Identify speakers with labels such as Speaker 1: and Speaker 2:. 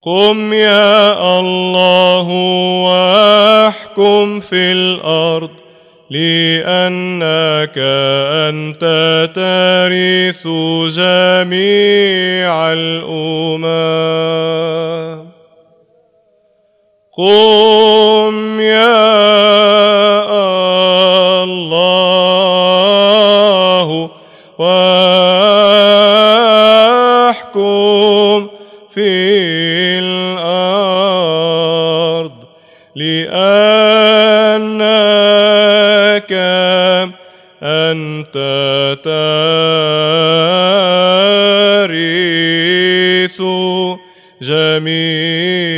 Speaker 1: قم يا الله واحكم في الأرض، لأنك أنت ترث جميع الأمم. قم يا الله واحكم في الأرض، لأنك أنت ترث جميع